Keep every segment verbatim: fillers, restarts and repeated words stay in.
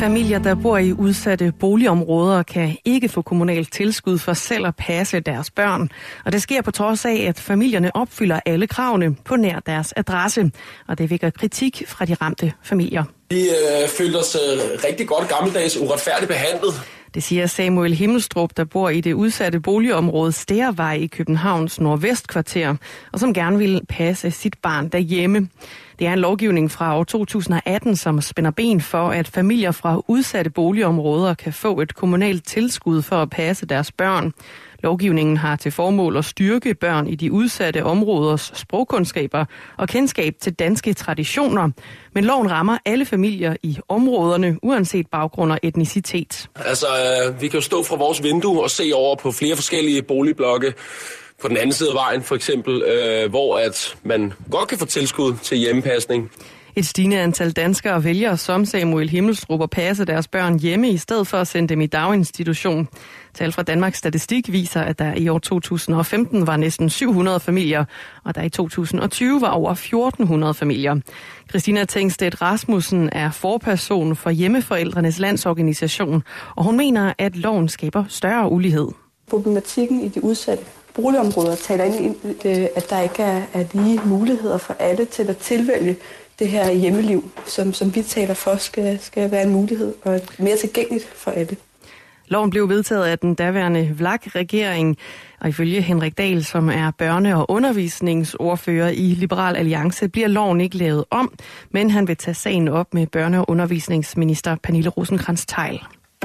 Familier, der bor i udsatte boligområder, kan ikke få kommunalt tilskud for selv at passe deres børn. Og det sker på trods af, at familierne opfylder alle kravene på nær deres adresse. Og det vækker kritik fra de ramte familier. De øh, føler sig rigtig godt gammeldags uretfærdigt behandlet. Det siger Samuel Himmelstrup, der bor i det udsatte boligområde Stærvej i Københavns nordvestkvarter, og som gerne vil passe sit barn derhjemme. Det er en lovgivning fra år to tusind og atten, som spænder ben for, at familier fra udsatte boligområder kan få et kommunalt tilskud for at passe deres børn. Lovgivningen har til formål at styrke børn i de udsatte områders sprogkundskaber og kendskab til danske traditioner. Men loven rammer alle familier i områderne, uanset baggrund og etnicitet. Altså, øh, vi kan jo stå fra vores vindue og se over på flere forskellige boligblokke på den anden side af vejen, for eksempel, øh, hvor at man godt kan få tilskud til hjemmepasning. Et stigende antal danskere vælger som Samuel Himmelstrup at passe deres børn hjemme, i stedet for at sende dem i daginstitution. Tal fra Danmarks Statistik viser, at der i år to tusind og femten var næsten syv hundrede familier, og der i to tusind og tyve var over fjorten hundrede familier. Christina Tengstedt Rasmussen er forperson for Hjemmeforældrenes Landsorganisation, og hun mener, at loven skaber større ulighed. Problematikken i de udsatte boligområder taler ind i, at der ikke er, er lige muligheder for alle til at tilvælge det her hjemmeliv, som, som vi taler for, skal, skal være en mulighed og mere tilgængeligt for alle. Loven blev vedtaget af den daværende V L A K-regering, og ifølge Henrik Dahl, som er børne- og undervisningsordfører i Liberal Alliance, bliver loven ikke lavet om, men han vil tage sagen op med børne- og undervisningsminister Pernille Rosenkrantz-Theil.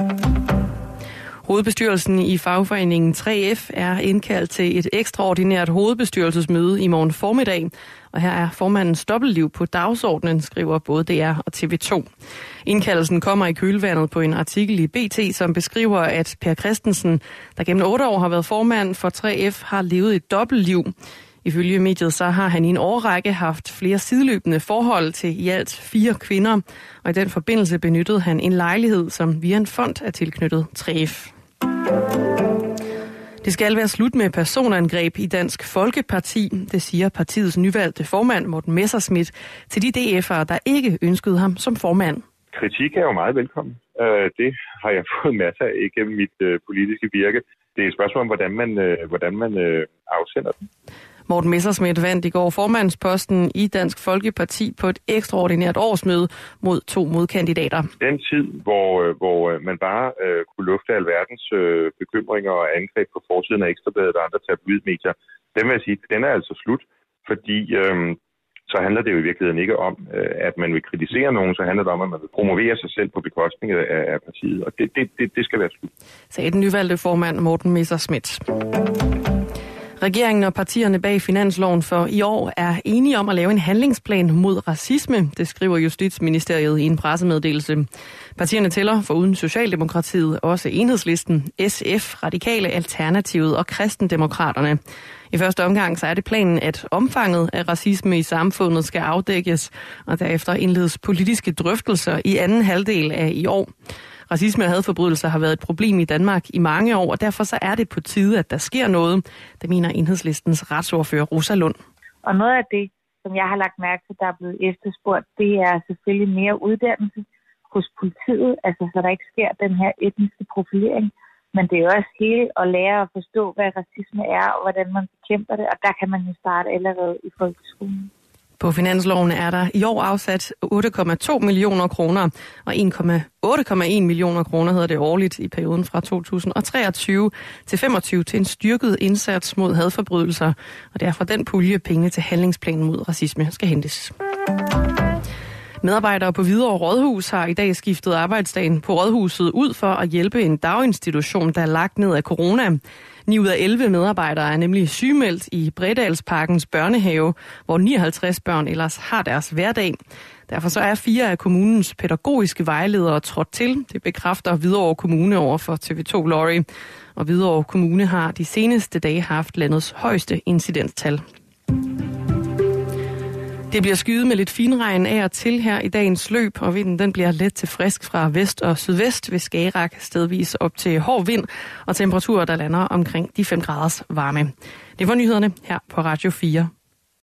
Hovedbestyrelsen i fagforeningen tre F er indkaldt til et ekstraordinært hovedbestyrelsesmøde i morgen formiddag. Og her er formandens dobbeltliv på dagsordenen, skriver både D R og T V to. Indkaldelsen kommer i kølvandet på en artikel i B T, som beskriver, at Per Christensen, der gennem otte år har været formand for tre F, har levet et dobbeltliv. Ifølge mediet så har han i en årrække haft flere sideløbende forhold til i alt fire kvinder, og i den forbindelse benyttede han en lejlighed, som via en fond er tilknyttet tre F. Det skal være slut med personangreb i Dansk Folkeparti, det siger partiets nyvalgte formand Morten Messerschmidt til de D F'ere, der ikke ønskede ham som formand. Kritik er jo meget velkommen. Det har jeg fået masser af igennem mit politiske virke. Det er et spørgsmål om, hvordan man, hvordan man afsender den. Morten Messerschmidt vandt i går formandsposten i Dansk Folkeparti på et ekstraordinært årsmøde mod to modkandidater. Den tid, hvor, hvor man bare øh, kunne lufte alverdens øh, bekymringer og angreb på forsiden af Ekstrabladet og andre tabloidmedier, den vil jeg sige, den er altså slut, fordi øh, så handler det jo i virkeligheden ikke om, øh, at man vil kritisere nogen, så handler det om, at man vil promovere sig selv på bekostning af, af partiet, og det, det, det, det skal være slut. Sagde den nyvalgte formand Morten Messerschmidt. Regeringen og partierne bag finansloven for i år er enige om at lave en handlingsplan mod racisme, det skriver Justitsministeriet i en pressemeddelelse. Partierne tæller foruden Socialdemokratiet også Enhedslisten, S F, Radikale, Alternativet og Kristendemokraterne. I første omgang så er det planen, at omfanget af racisme i samfundet skal afdækkes, og derefter indledes politiske drøftelser i anden halvdel af i år. Racisme og hadforbrydelser har været et problem i Danmark i mange år, og derfor så er det på tide, at der sker noget. Det mener Enhedslistens retsordfører Rosa Lund. Og noget af det, som jeg har lagt mærke til, der er blevet efterspurgt, det er selvfølgelig mere uddannelse hos politiet, altså så der ikke sker den her etniske profilering. Men det er også hele at lære at forstå, hvad racisme er, og hvordan man bekæmper det, og der kan man jo starte allerede i folkeskolen. På finansloven er der i år afsat otte komma to millioner kroner, og otte komma en millioner kroner hedder det årligt i perioden fra to tusind og treogtyve til femogtyve til en styrket indsats mod hadforbrydelser, og derfor den pulje penge til handlingsplanen mod racisme skal hentes. Medarbejdere på Hvidovre Rådhus har i dag skiftet arbejdsdagen på Rådhuset ud for at hjælpe en daginstitution, der er lagt ned af corona. ni ud af elleve medarbejdere er nemlig sygemeldt i Bredalsparkens børnehave, hvor nioghalvtreds børn ellers har deres hverdag. Derfor så er fire af kommunens pædagogiske vejledere trådt til. Det bekræfter Hvidovre Kommune over for T V to Lorry. Og Hvidovre Kommune har de seneste dage haft landets højeste incidenstal. Det bliver skyet med lidt finregn af og til her i dagens løb, og vinden den bliver let til frisk fra vest og sydvest ved Skagerrak, stedvis op til hård vind, og temperaturer, der lander omkring de fem graders varme. Det var nyhederne her på Radio fire.